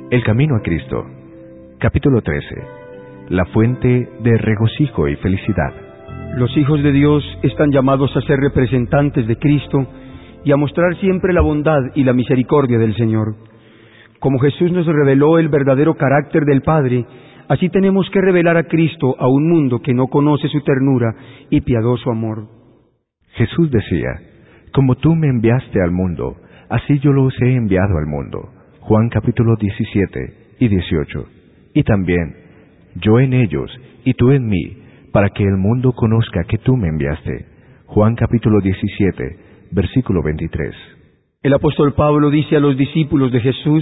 El camino a Cristo. Capítulo 13. La fuente de regocijo y felicidad. Los hijos de Dios están llamados a ser representantes de Cristo y a mostrar siempre la bondad y la misericordia del Señor. Como Jesús nos reveló el verdadero carácter del Padre, así tenemos que revelar a Cristo a un mundo que no conoce su ternura y piadoso amor. Jesús decía: como tú me enviaste al mundo, así yo los he enviado al mundo. Juan capítulo 17 y 18. Y también: yo en ellos y tú en mí, para que el mundo conozca que tú me enviaste. Juan capítulo 17, versículo 23. El apóstol Pablo dice a los discípulos de Jesús: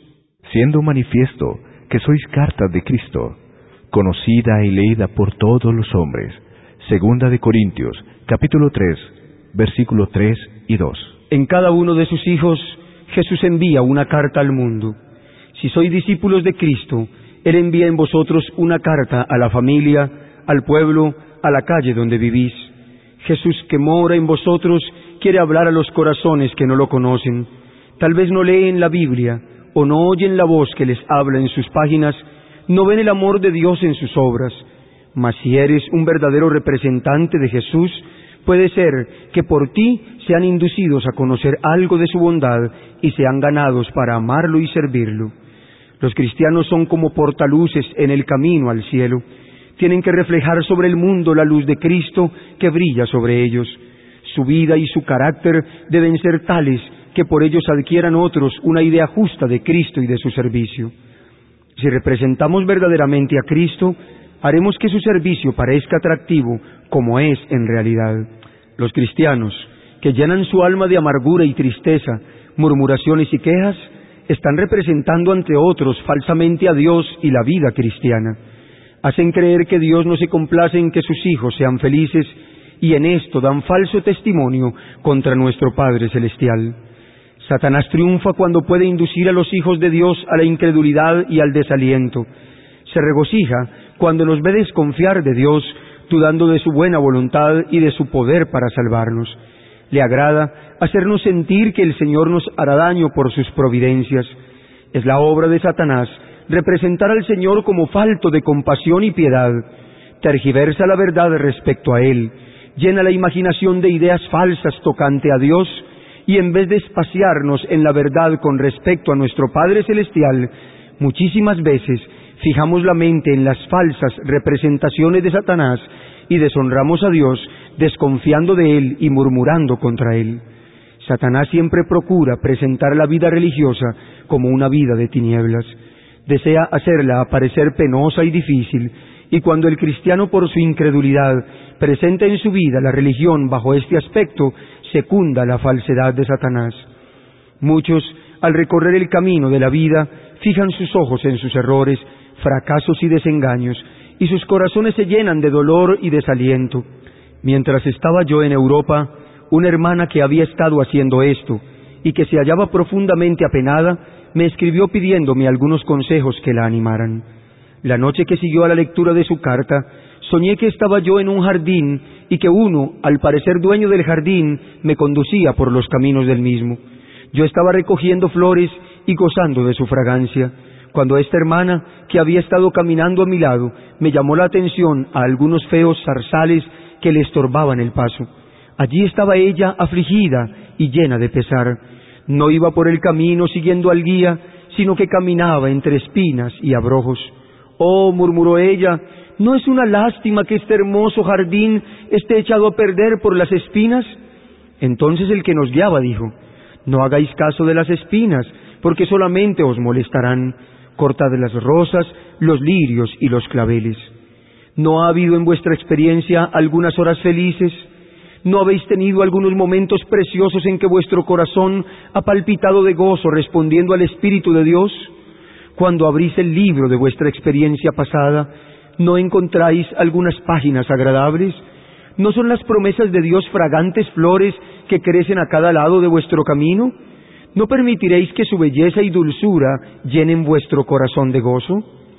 siendo manifiesto que sois cartas de Cristo, conocida y leída por todos los hombres. Segunda de Corintios, capítulo 3, versículo 3 y 2. En cada uno de sus hijos, Jesús envía una carta al mundo. Si sois discípulos de Cristo, Él envía en vosotros una carta a la familia, al pueblo, a la calle donde vivís. Jesús, que mora en vosotros, quiere hablar a los corazones que no lo conocen. Tal vez no leen la Biblia, o no oyen la voz que les habla en sus páginas, no ven el amor de Dios en sus obras. Mas si eres un verdadero representante de Jesús, puede ser que por ti sean inducidos a conocer algo de su bondad y sean ganados para amarlo y servirlo. Los cristianos son como portaluces en el camino al cielo. Tienen que reflejar sobre el mundo la luz de Cristo que brilla sobre ellos. Su vida y su carácter deben ser tales que por ellos adquieran otros una idea justa de Cristo y de su servicio. Si representamos verdaderamente a Cristo, haremos que su servicio parezca atractivo como es en realidad. Los cristianos, que llenan su alma de amargura y tristeza, murmuraciones y quejas, están representando ante otros falsamente a Dios y la vida cristiana. Hacen creer que Dios no se complace en que sus hijos sean felices y en esto dan falso testimonio contra nuestro Padre Celestial. Satanás triunfa cuando puede inducir a los hijos de Dios a la incredulidad y al desaliento. Se regocija cuando nos ve desconfiar de Dios, dudando de su buena voluntad y de su poder para salvarnos. Le agrada hacernos sentir que el Señor nos hará daño por sus providencias. Es la obra de Satanás representar al Señor como falto de compasión y piedad. Tergiversa la verdad respecto a Él, llena la imaginación de ideas falsas tocante a Dios, y en vez de espaciarnos en la verdad con respecto a nuestro Padre Celestial, muchísimas veces fijamos la mente en las falsas representaciones de Satanás y deshonramos a Dios desconfiando de Él y murmurando contra Él. Satanás siempre procura presentar la vida religiosa como una vida de tinieblas. Desea hacerla aparecer penosa y difícil, y cuando el cristiano por su incredulidad presenta en su vida la religión bajo este aspecto, secunda la falsedad de Satanás. Muchos, al recorrer el camino de la vida, fijan sus ojos en sus errores, fracasos y desengaños, y sus corazones se llenan de dolor y desaliento. Mientras estaba yo en Europa, una hermana que había estado haciendo esto, y que se hallaba profundamente apenada, me escribió pidiéndome algunos consejos que la animaran. La noche que siguió a la lectura de su carta, soñé que estaba yo en un jardín y que uno, al parecer dueño del jardín, me conducía por los caminos del mismo. Yo estaba recogiendo flores y gozando de su fragancia, cuando esta hermana, que había estado caminando a mi lado, me llamó la atención a algunos feos zarzales que le estorbaban el paso. Allí estaba ella afligida y llena de pesar. No iba por el camino siguiendo al guía, sino que caminaba entre espinas y abrojos. «Oh», murmuró ella, «¿no es una lástima que este hermoso jardín esté echado a perder por las espinas?» Entonces el que nos guiaba dijo: «No hagáis caso de las espinas, porque solamente os molestarán. Cortad las rosas, los lirios y los claveles». ¿No ha habido en vuestra experiencia algunas horas felices? ¿No habéis tenido algunos momentos preciosos en que vuestro corazón ha palpitado de gozo respondiendo al Espíritu de Dios? Cuando abrís el libro de vuestra experiencia pasada, ¿no encontráis algunas páginas agradables? ¿No son las promesas de Dios fragantes flores que crecen a cada lado de vuestro camino? ¿No permitiréis que su belleza y dulzura llenen vuestro corazón de gozo?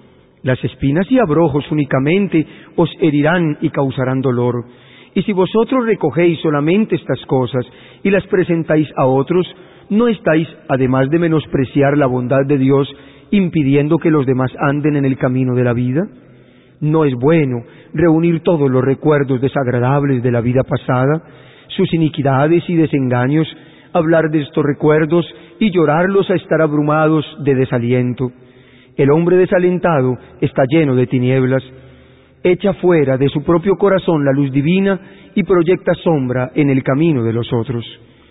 Las espinas y abrojos únicamente os herirán y causarán dolor. Y si vosotros recogéis solamente estas cosas y las presentáis a otros, ¿no estáis, además de menospreciar la bondad de Dios, impidiendo que los demás anden en el camino de la vida? No es bueno reunir todos los recuerdos desagradables de la vida pasada, sus iniquidades y desengaños, hablar de estos recuerdos y llorarlos a estar abrumados de desaliento. El hombre desalentado está lleno de tinieblas, echa fuera de su propio corazón la luz divina y proyecta sombra en el camino de los otros.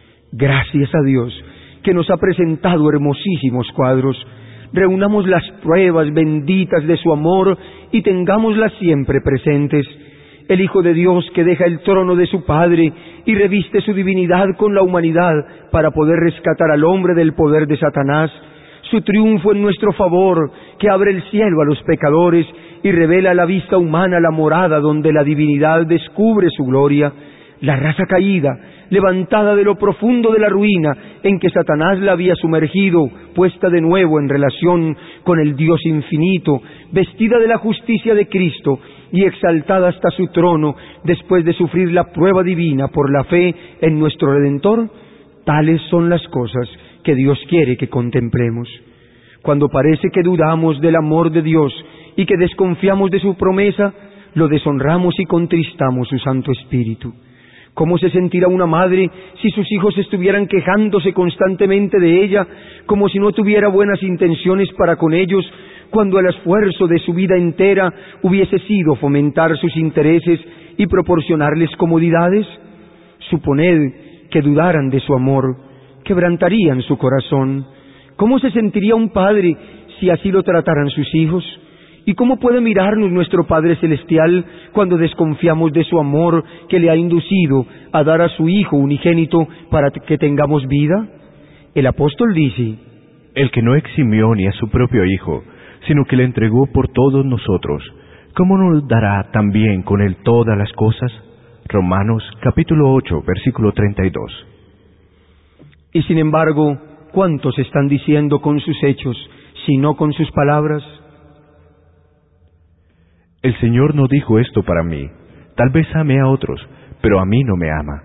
Gracias a Dios que nos ha presentado hermosísimos cuadros. Reunamos las pruebas benditas de su amor y tengámoslas siempre presentes. El Hijo de Dios que deja el trono de su Padre y reviste su divinidad con la humanidad para poder rescatar al hombre del poder de Satanás. Su triunfo en nuestro favor, que abre el cielo a los pecadores y revela a la vista humana la morada donde la divinidad descubre su gloria. La raza caída, levantada de lo profundo de la ruina en que Satanás la había sumergido, puesta de nuevo en relación con el Dios infinito, vestida de la justicia de Cristo y exaltada hasta su trono después de sufrir la prueba divina por la fe en nuestro Redentor. Tales son las cosas que Dios quiere que contemplemos. Cuando parece que dudamos del amor de Dios y que desconfiamos de su promesa, lo deshonramos y contristamos su Santo Espíritu. ¿Cómo se sentirá una madre si sus hijos estuvieran quejándose constantemente de ella, como si no tuviera buenas intenciones para con ellos, cuando el esfuerzo de su vida entera hubiese sido fomentar sus intereses y proporcionarles comodidades? Suponed que dudaran de su amor, quebrantarían su corazón. ¿Cómo se sentiría un padre si así lo trataran sus hijos? ¿Y cómo puede mirarnos nuestro Padre Celestial cuando desconfiamos de su amor que le ha inducido a dar a su Hijo unigénito para que tengamos vida? El apóstol dice: el que no eximió ni a su propio Hijo, sino que le entregó por todos nosotros, ¿cómo nos dará también con él todas las cosas? Romanos capítulo 8, versículo 32. Y sin embargo, ¿cuántos están diciendo con sus hechos, si no con sus palabras? El Señor no dijo esto para mí. Tal vez ame a otros, pero a mí no me ama.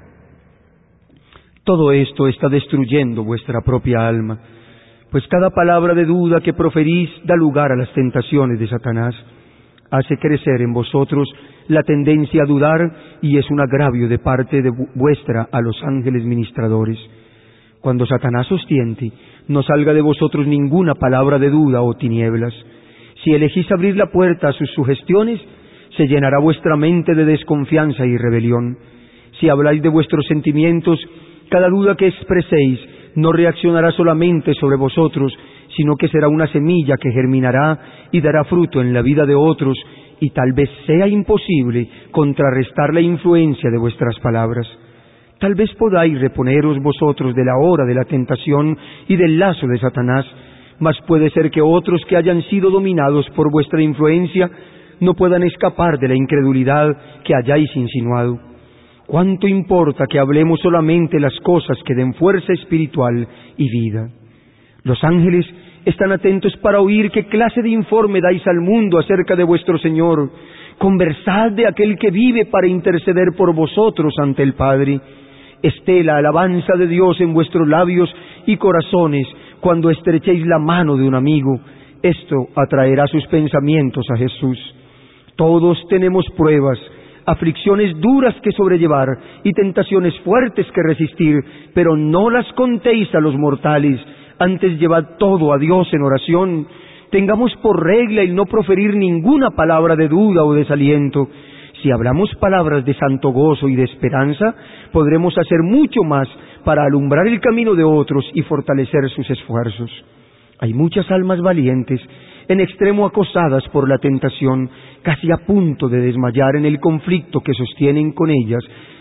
Todo esto está destruyendo vuestra propia alma, pues cada palabra de duda que proferís da lugar a las tentaciones de Satanás. Hace crecer en vosotros la tendencia a dudar y es un agravio de parte de vuestra a los ángeles ministradores. Cuando Satanás os tiente, no salga de vosotros ninguna palabra de duda o tinieblas. Si elegís abrir la puerta a sus sugestiones, se llenará vuestra mente de desconfianza y rebelión. Si habláis de vuestros sentimientos, cada duda que expreséis no reaccionará solamente sobre vosotros, sino que será una semilla que germinará y dará fruto en la vida de otros, y tal vez sea imposible contrarrestar la influencia de vuestras palabras. Tal vez podáis reponeros vosotros de la hora de la tentación y del lazo de Satanás, mas puede ser que otros que hayan sido dominados por vuestra influencia no puedan escapar de la incredulidad que hayáis insinuado. ¿Cuánto importa que hablemos solamente las cosas que den fuerza espiritual y vida? Los ángeles están atentos para oír qué clase de informe dais al mundo acerca de vuestro Señor. Conversad de aquel que vive para interceder por vosotros ante el Padre. Esté la alabanza de Dios en vuestros labios y corazones cuando estrechéis la mano de un amigo. Esto atraerá sus pensamientos a Jesús. Todos tenemos pruebas, aflicciones duras que sobrellevar y tentaciones fuertes que resistir, pero no las contéis a los mortales, antes llevad todo a Dios en oración. Tengamos por regla el no proferir ninguna palabra de duda o desaliento. Si hablamos palabras de santo gozo y de esperanza, podremos hacer mucho más para alumbrar el camino de otros y fortalecer sus esfuerzos. Hay muchas almas valientes, en extremo acosadas por la tentación, casi a punto de desmayar en el conflicto que sostienen con ellas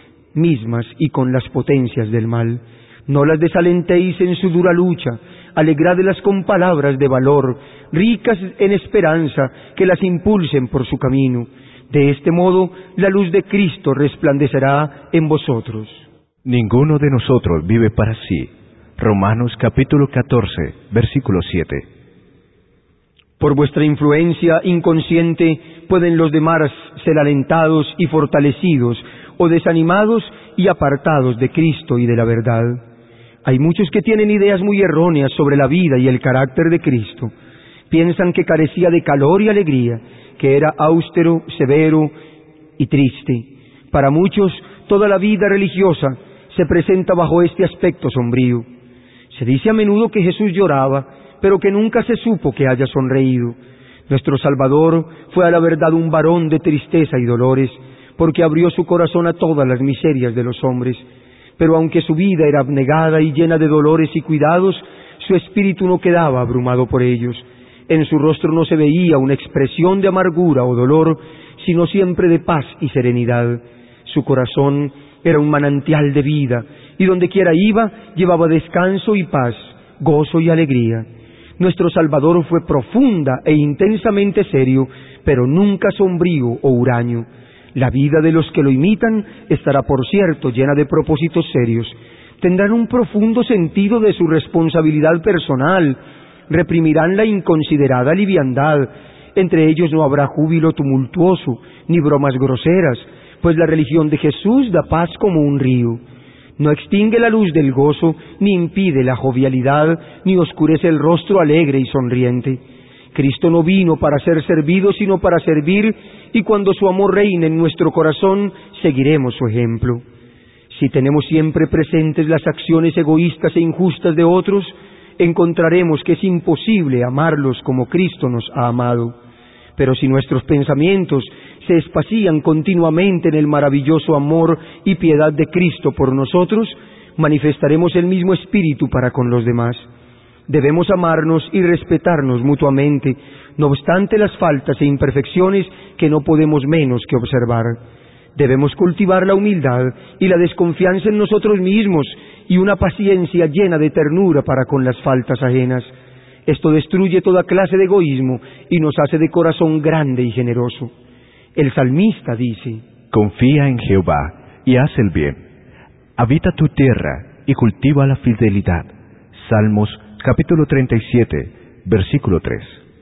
mismas y con las potencias del mal. No las desalentéis en su dura lucha, alegradlas con palabras de valor, ricas en esperanza, que las impulsen por su camino. De este modo, la luz de Cristo resplandecerá en vosotros. Ninguno de nosotros vive para sí. Romanos capítulo 14, versículo 7. Por vuestra influencia inconsciente pueden los demás ser alentados y fortalecidos, o desanimados y apartados de Cristo y de la verdad. Hay muchos que tienen ideas muy erróneas sobre la vida y el carácter de Cristo. piensan que carecía de calor y alegría, que era austero, severo y triste. Para muchos, toda la vida religiosa se presenta bajo este aspecto sombrío. Se dice a menudo que Jesús lloraba, pero que nunca se supo que haya sonreído. Nuestro Salvador fue a la verdad un varón de tristeza y dolores, porque abrió su corazón a todas las miserias de los hombres. Pero aunque su vida era abnegada y llena de dolores y cuidados, su espíritu no quedaba abrumado por ellos. En su rostro no se veía una expresión de amargura o dolor, sino siempre de paz y serenidad. Su corazón era un manantial de vida, y donde quiera iba, llevaba descanso y paz, gozo y alegría. Nuestro Salvador fue profunda e intensamente serio, pero nunca sombrío o huraño. La vida de los que lo imitan estará, por cierto, llena de propósitos serios. Tendrán un profundo sentido de su responsabilidad personal, reprimirán la inconsiderada liviandad. Entre ellos no habrá júbilo tumultuoso, ni bromas groseras, pues la religión de Jesús da paz como un río. No extingue la luz del gozo, ni impide la jovialidad, ni oscurece el rostro alegre y sonriente. Cristo no vino para ser servido, sino para servir, y cuando su amor reine en nuestro corazón, seguiremos su ejemplo. Si tenemos siempre presentes las acciones egoístas e injustas de otros, encontraremos que es imposible amarlos como Cristo nos ha amado. Pero si nuestros pensamientos se espacían continuamente en el maravilloso amor y piedad de Cristo por nosotros, manifestaremos el mismo espíritu para con los demás. Debemos amarnos y respetarnos mutuamente, no obstante las faltas e imperfecciones que no podemos menos que observar. Debemos cultivar la humildad y la desconfianza en nosotros mismos y una paciencia llena de ternura para con las faltas ajenas. Esto destruye toda clase de egoísmo y nos hace de corazón grande y generoso. El salmista dice: confía en Jehová y haz el bien. Habita tu tierra y cultiva la fidelidad. Salmos capítulo 37, versículo 3.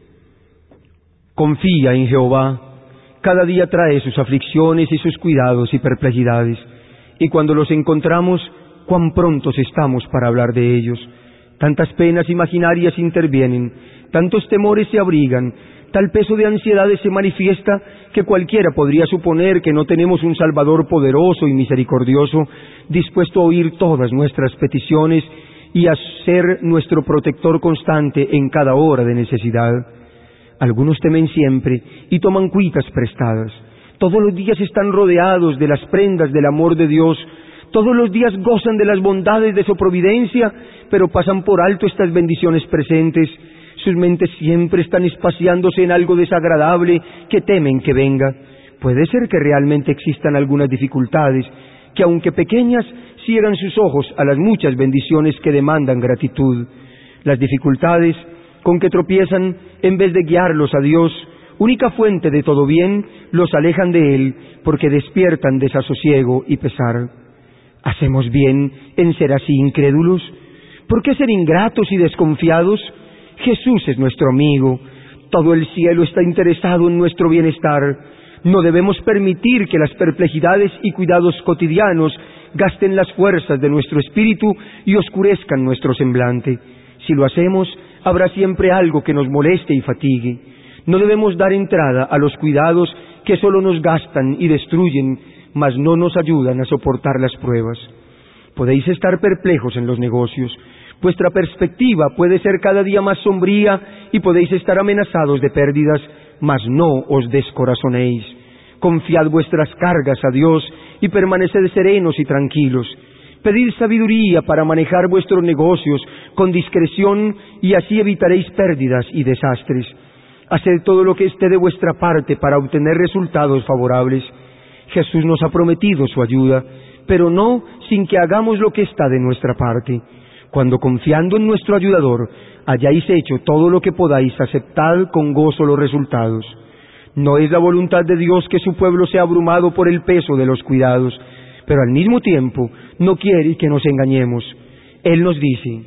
Confía en Jehová. Cada día trae sus aflicciones y sus cuidados y perplejidades, y cuando los encontramos, cuán prontos estamos para hablar de ellos. Tantas penas imaginarias intervienen, tantos temores se abrigan, tal peso de ansiedades se manifiesta, que cualquiera podría suponer que no tenemos un Salvador poderoso y misericordioso, dispuesto a oír todas nuestras peticiones y a ser nuestro protector constante en cada hora de necesidad. Algunos temen siempre y toman cuitas prestadas. Todos los días están rodeados de las prendas del amor de Dios. Todos los días gozan de las bondades de su providencia, pero pasan por alto estas bendiciones presentes. Sus mentes siempre están espaciándose en algo desagradable que temen que venga. Puede ser que realmente existan algunas dificultades, que aunque pequeñas, ciegan sus ojos a las muchas bendiciones que demandan gratitud. Las dificultades con que tropiezan, en vez de guiarlos a Dios, única fuente de todo bien, los alejan de Él, porque despiertan desasosiego y pesar. ¿Hacemos bien en ser así incrédulos? ¿Por qué ser ingratos y desconfiados? Jesús es nuestro amigo. Todo el cielo está interesado en nuestro bienestar. No debemos permitir que las perplejidades y cuidados cotidianos gasten las fuerzas de nuestro espíritu y oscurezcan nuestro semblante. Si lo hacemos, habrá siempre algo que nos moleste y fatigue. No debemos dar entrada a los cuidados que solo nos gastan y destruyen, mas no nos ayudan a soportar las pruebas. Podéis estar perplejos en los negocios. Vuestra perspectiva puede ser cada día más sombría y podéis estar amenazados de pérdidas, mas no os descorazonéis. Confiad vuestras cargas a Dios y permaneced serenos y tranquilos. Pedid sabiduría para manejar vuestros negocios con discreción y así evitaréis pérdidas y desastres. Haced todo lo que esté de vuestra parte para obtener resultados favorables. Jesús nos ha prometido su ayuda, pero no sin que hagamos lo que está de nuestra parte. Cuando confiando en nuestro ayudador hayáis hecho todo lo que podáis, aceptad con gozo los resultados. No es la voluntad de Dios que su pueblo sea abrumado por el peso de los cuidados, pero al mismo tiempo no quiere que nos engañemos. Él nos dice: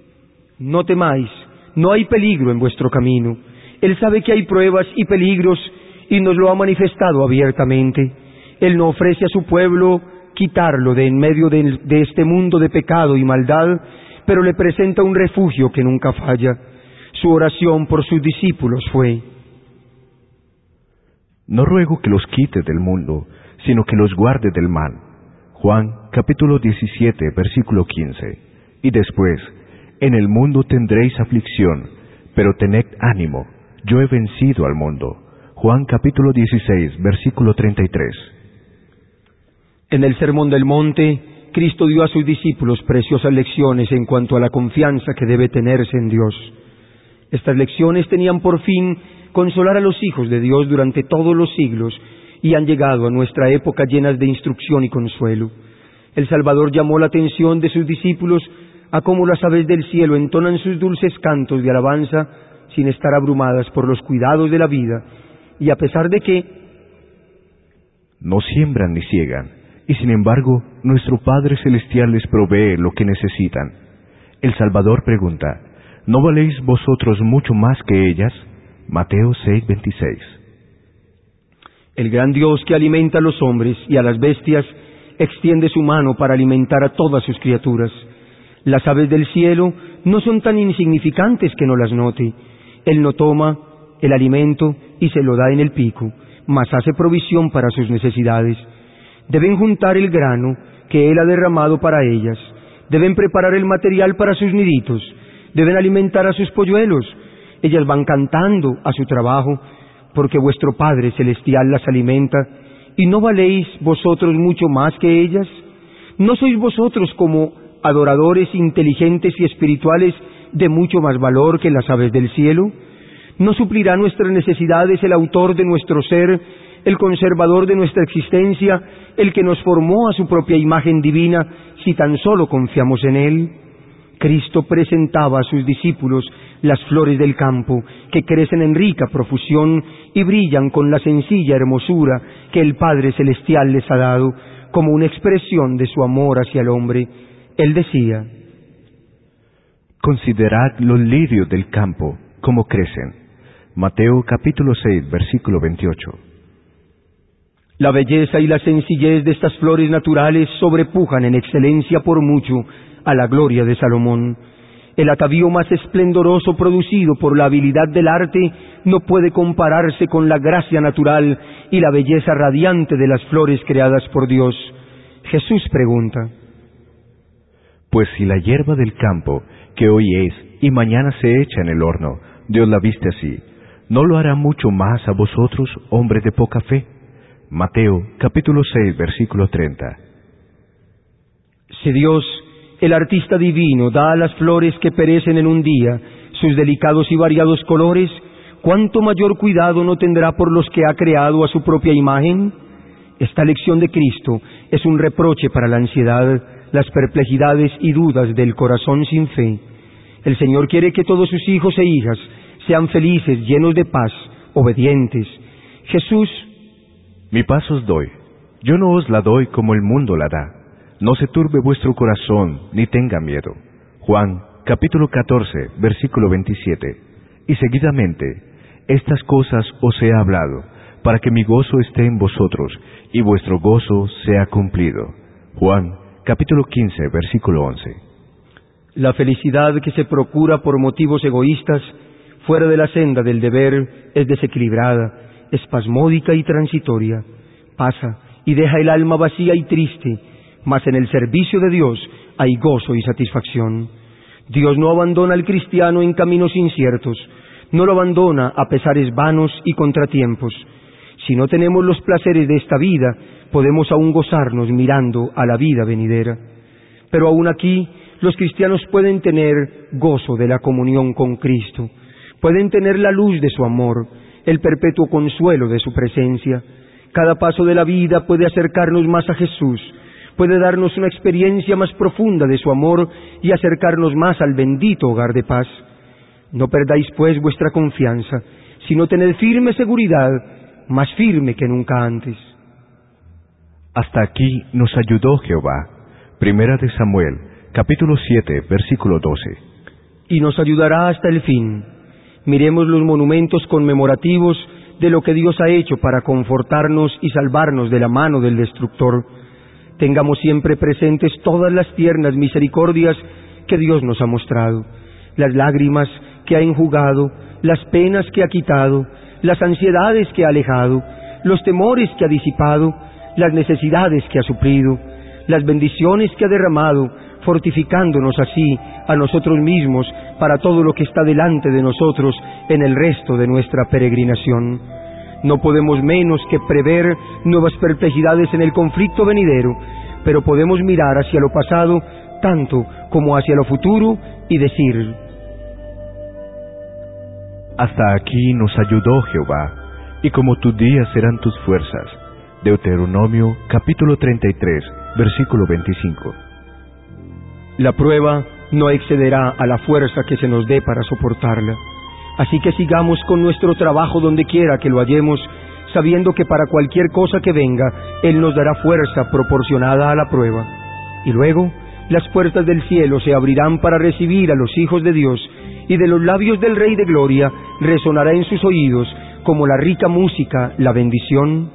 no temáis, no hay peligro en vuestro camino. Él sabe que hay pruebas y peligros y nos lo ha manifestado abiertamente. Él no ofrece a su pueblo quitarlo de en medio de este mundo de pecado y maldad, pero le presenta un refugio que nunca falla. Su oración por sus discípulos fue: No ruego que los quite del mundo, sino que los guarde del mal. Juan capítulo 17, versículo 15. Y después: En el mundo tendréis aflicción, pero tened ánimo, yo he vencido al mundo. Juan capítulo 16, versículo 33. En el Sermón del Monte, Cristo dio a sus discípulos preciosas lecciones en cuanto a la confianza que debe tenerse en Dios. Estas lecciones tenían por fin consolar a los hijos de Dios durante todos los siglos y han llegado a nuestra época llenas de instrucción y consuelo. El Salvador llamó la atención de sus discípulos a cómo las aves del cielo entonan sus dulces cantos de alabanza sin estar abrumadas por los cuidados de la vida, y a pesar de que no siembran ni ciegan, y sin embargo nuestro Padre Celestial les provee lo que necesitan. El Salvador pregunta: ¿no valéis vosotros mucho más que ellas? Mateo 6:26. El gran Dios que alimenta a los hombres y a las bestias extiende su mano para alimentar a todas sus criaturas. Las aves del cielo no son tan insignificantes que no las note. Él no toma el alimento y se lo da en el pico, mas hace provisión para sus necesidades. Deben juntar el grano que Él ha derramado para ellas. Deben preparar el material para sus niditos. Deben alimentar a sus polluelos. Ellas van cantando a su trabajo, porque vuestro Padre Celestial las alimenta. ¿Y no valéis vosotros mucho más que ellas? ¿No sois vosotros como adoradores inteligentes y espirituales de mucho más valor que las aves del cielo? ¿No suplirá nuestras necesidades el autor de nuestro ser, el conservador de nuestra existencia, el que nos formó a su propia imagen divina, si tan solo confiamos en Él? Cristo presentaba a sus discípulos las flores del campo, que crecen en rica profusión y brillan con la sencilla hermosura que el Padre Celestial les ha dado, como una expresión de su amor hacia el hombre. Él decía: Considerad los lirios del campo, cómo crecen. Mateo capítulo 6, versículo 28. La belleza y la sencillez de estas flores naturales sobrepujan en excelencia por mucho a la gloria de Salomón. El atavío más esplendoroso producido por la habilidad del arte no puede compararse con la gracia natural y la belleza radiante de las flores creadas por Dios. Jesús pregunta: Pues si la hierba del campo, que hoy es y mañana se echa en el horno, Dios la viste así, ¿no lo hará mucho más a vosotros, hombres de poca fe? Mateo capítulo 6, versículo 30. Si Dios, el artista divino, da a las flores que perecen en un día sus delicados y variados colores, ¿cuánto mayor cuidado no tendrá por los que ha creado a su propia imagen? Esta lección de Cristo es un reproche para la ansiedad, las perplejidades y dudas del corazón sin fe. El Señor quiere que todos sus hijos e hijas sean felices, llenos de paz, obedientes. Jesús: Mi paz os doy, yo no os la doy como el mundo la da. No se turbe vuestro corazón, ni tenga miedo. Juan capítulo 14, versículo 27. Y seguidamente: Estas cosas os he hablado, para que mi gozo esté en vosotros, y vuestro gozo sea cumplido. Juan capítulo 15, versículo 11. La felicidad que se procura por motivos egoístas, fuera de la senda del deber, es desequilibrada, espasmódica y transitoria. Pasa y deja el alma vacía y triste, mas en el servicio de Dios hay gozo y satisfacción. Dios no abandona al cristiano en caminos inciertos, no lo abandona a pesares vanos y contratiempos. Si no tenemos los placeres de esta vida, podemos aún gozarnos mirando a la vida venidera. Pero aún aquí, los cristianos pueden tener gozo de la comunión con Cristo, pueden tener la luz de su amor, el perpetuo consuelo de su presencia. Cada paso de la vida puede acercarnos más a Jesús, puede darnos una experiencia más profunda de su amor y acercarnos más al bendito hogar de paz. No perdáis pues vuestra confianza, sino tened firme seguridad, más firme que nunca antes. Hasta aquí nos ayudó Jehová. Primera de Samuel, capítulo 7, versículo 12. Y nos ayudará hasta el fin. Miremos los monumentos conmemorativos de lo que Dios ha hecho para confortarnos y salvarnos de la mano del destructor. Tengamos siempre presentes todas las tiernas misericordias que Dios nos ha mostrado, las lágrimas que ha enjugado, las penas que ha quitado, las ansiedades que ha alejado, los temores que ha disipado, las necesidades que ha suplido, las bendiciones que ha derramado, fortificándonos así a nosotros mismos para todo lo que está delante de nosotros en el resto de nuestra peregrinación. No podemos menos que prever nuevas perplejidades en el conflicto venidero, pero podemos mirar hacia lo pasado tanto como hacia lo futuro y decir: hasta aquí nos ayudó Jehová, y como tus días serán tus fuerzas. Deuteronomio capítulo 33, versículo 25. La prueba no excederá a la fuerza que se nos dé para soportarla. Así que sigamos con nuestro trabajo donde quiera que lo hallemos, sabiendo que para cualquier cosa que venga, Él nos dará fuerza proporcionada a la prueba. Y luego, las puertas del cielo se abrirán para recibir a los hijos de Dios, y de los labios del Rey de Gloria resonará en sus oídos, como la rica música, la bendición: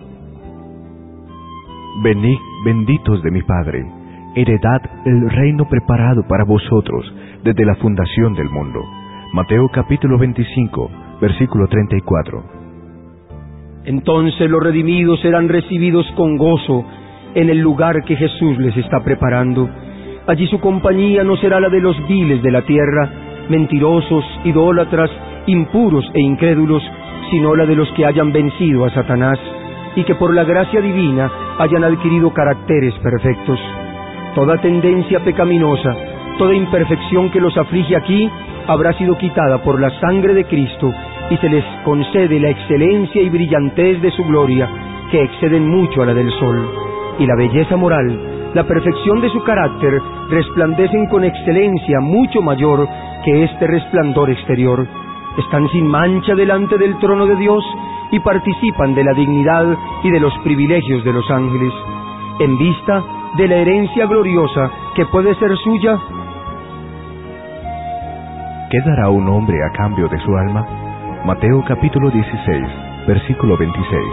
venid, benditos de mi Padre, heredad el reino preparado para vosotros desde la fundación del mundo. Mateo capítulo 25, versículo 34. Entonces los redimidos serán recibidos con gozo en el lugar que Jesús les está preparando. Allí su compañía no será la de los viles de la tierra, mentirosos, idólatras, impuros e incrédulos, sino la de los que hayan vencido a Satanás y que por la gracia divina hayan adquirido caracteres perfectos. Toda tendencia pecaminosa, toda imperfección que los aflige aquí, habrá sido quitada por la sangre de Cristo, y se les concede la excelencia y brillantez de su gloria, que exceden mucho a la del sol. Y la belleza moral, la perfección de su carácter, resplandecen con excelencia mucho mayor que este resplandor exterior. Están sin mancha delante del trono de Dios, y participan de la dignidad y de los privilegios de los ángeles. En vista de la herencia gloriosa que puede ser suya, ¿qué dará un hombre a cambio de su alma? Mateo capítulo 16, versículo 26.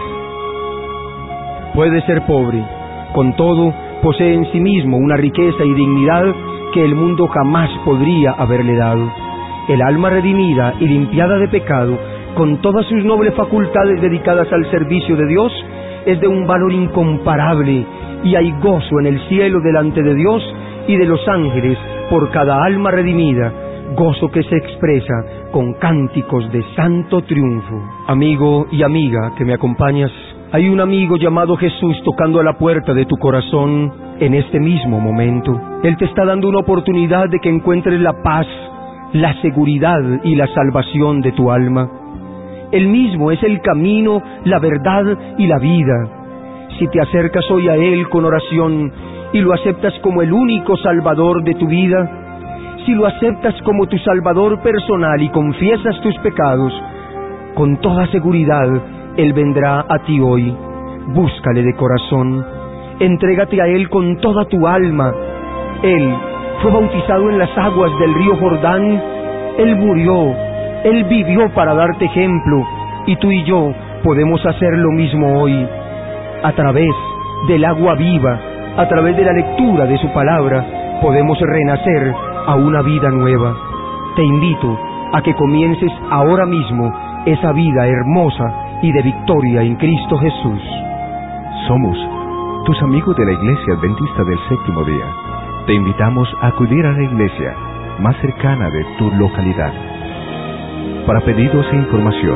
Puede ser pobre, con todo posee en sí mismo una riqueza y dignidad que el mundo jamás podría haberle dado. El alma redimida y limpiada de pecado, con todas sus nobles facultades dedicadas al servicio de Dios, es de un valor incomparable, y hay gozo en el cielo delante de Dios y de los ángeles por cada alma redimida, gozo que se expresa con cánticos de santo triunfo. Amigo y amiga que me acompañas, hay un amigo llamado Jesús tocando a la puerta de tu corazón en este mismo momento. Él te está dando una oportunidad de que encuentres la paz, la seguridad y la salvación de tu alma. Él mismo es el camino, la verdad y la vida. Si te acercas hoy a Él con oración y lo aceptas como el único Salvador de tu vida, si lo aceptas como tu Salvador personal y confiesas tus pecados, con toda seguridad Él vendrá a ti hoy. Búscale de corazón, entrégate a Él con toda tu alma. Él fue bautizado en las aguas del río Jordán, Él murió, Él vivió para darte ejemplo, y tú y yo podemos hacer lo mismo hoy. A través del agua viva, a través de la lectura de su palabra, podemos renacer a una vida nueva. Te invito a que comiences ahora mismo esa vida hermosa y de victoria en Cristo Jesús. Somos tus amigos de la Iglesia Adventista del Séptimo Día. Te invitamos a acudir a la iglesia más cercana de tu localidad. Para pedidos e información,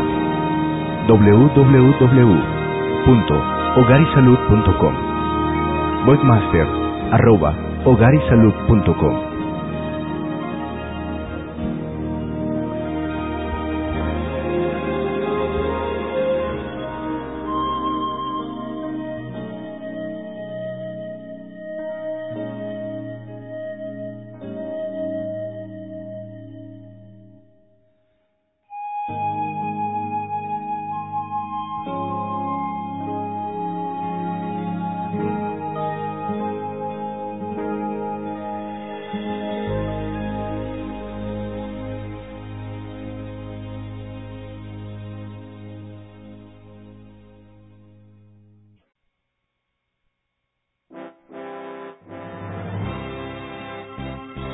www.hogarisalud.com, webmaster@hogarisalud.com.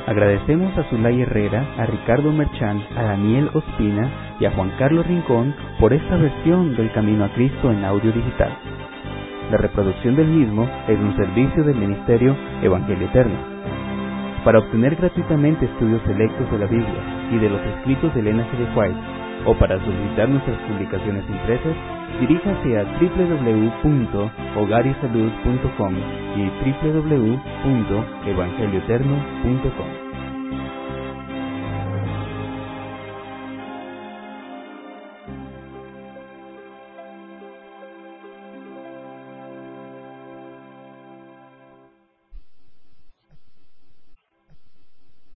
Agradecemos a Zulay Herrera, a Ricardo Merchán, a Daniel Ospina y a Juan Carlos Rincón por esta versión del Camino a Cristo en audio digital. La reproducción del mismo es un servicio del Ministerio Evangelio Eterno. Para obtener gratuitamente estudios selectos de la Biblia y de los escritos de Elena G. de White, o para solicitar nuestras publicaciones impresas, diríjase a www.hogarisalud.com y www.evangelioeterno.com.